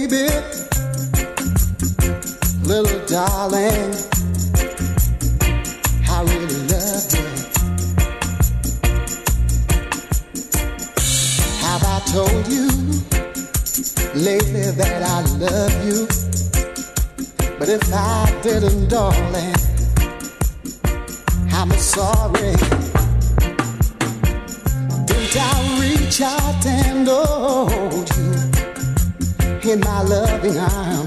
baby, little darling, I really love you. Have I told you lately that I love you? But if I didn't, darling, I'm sorry. Didn't I reach out and hold you in my loving arms?